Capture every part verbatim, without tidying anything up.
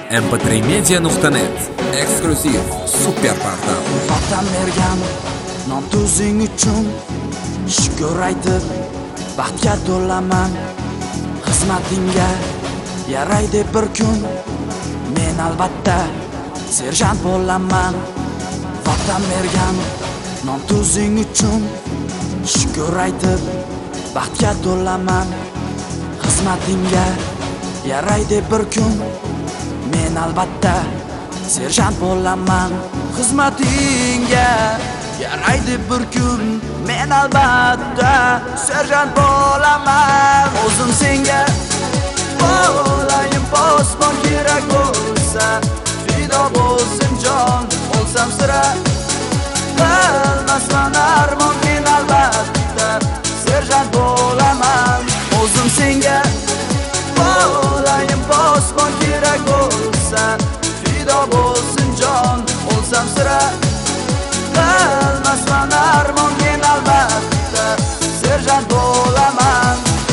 em p tre media nuqta net eksklyuziv super portal. Vatan bergan non tuzing uchun shukr aytib baxtga to'laman. Xizmatingga yaraydi bir kun, men albatta serjant bo'laman. Vatan bergan non tuzing uchun shukr aytib baxtga to'laman. Xizmatingga yaraydi bir kun, men albatta serjant bo'laman. Xizmatingga yaraydi bir kun, men albatta serjant bo'laman. O'zim senga bo'layin posbon, kerak bo'lsa fido bo'lsin jon. O'lsam sira qilmasman armon, men albatta serjant bo'laman. O'zim senga bo'layin posbon, kerak bo'lsa fido bo'lsin jon. O'lsam sira qilmasman armon, men albatta serjant bo'laman.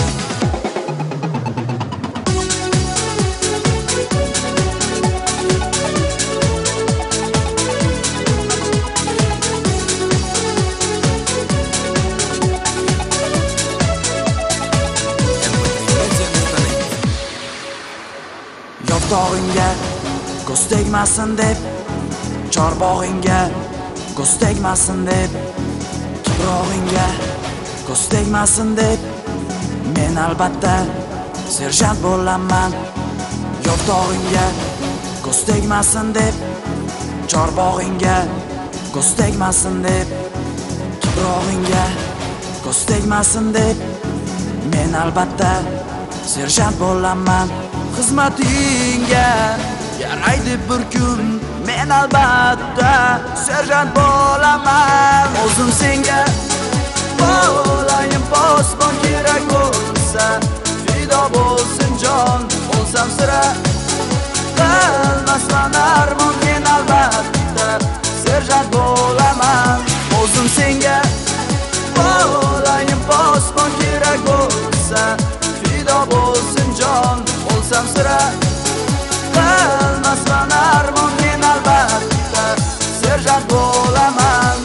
Yo'qdog'ingga ko'z tegmasin deb, chorbog'ingga ko'z tegmasin deb, tuprog'ingga ko'z tegmasin deb, men albatta serjant bo'laman. Yo'qdog'ingga ko'z tegmasin deb, chorbog'ingga ko'z tegmasin deb, tuprog'ingga ko'z tegmasin deb, men albatta serjant bo'laman. Xizmatingga yaraydi bir kun, men albatta serjant bo'laman. O'zim senga bo'layin posbon, kerak bo'lsa fido bo'lsin jon. O'lsam sira qilmasman armon, men albatta serjant bo'laman. O'zim senga bo'layin posbon, kerak bo'lsa fido bo'lsin jon. O'lsam sira qilmasman armon, men albatta serjant bo'laman.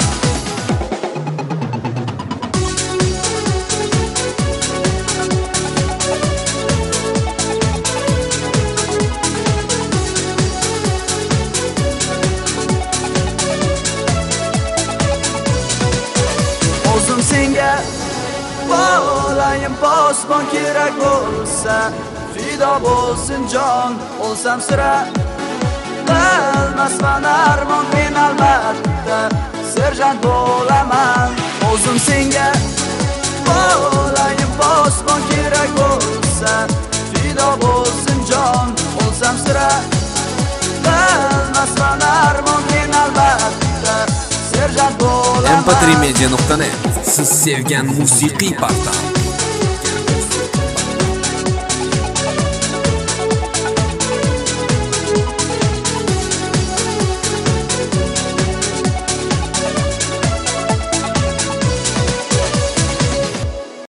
O'zim senga bo'layin posbon, kerak bo'lsa fido bo'lsin jon. O'lsam sira qilmasman armon, men albatta serjant bo'laman. O'zim senga bo'layin posbon, kerak bo'lsa fido bo'lsin jon. O'lsam sira qilmasman armon, men albatta serjant bo'laman. em p tre media nuqta net siz sevgan musiqiy portal.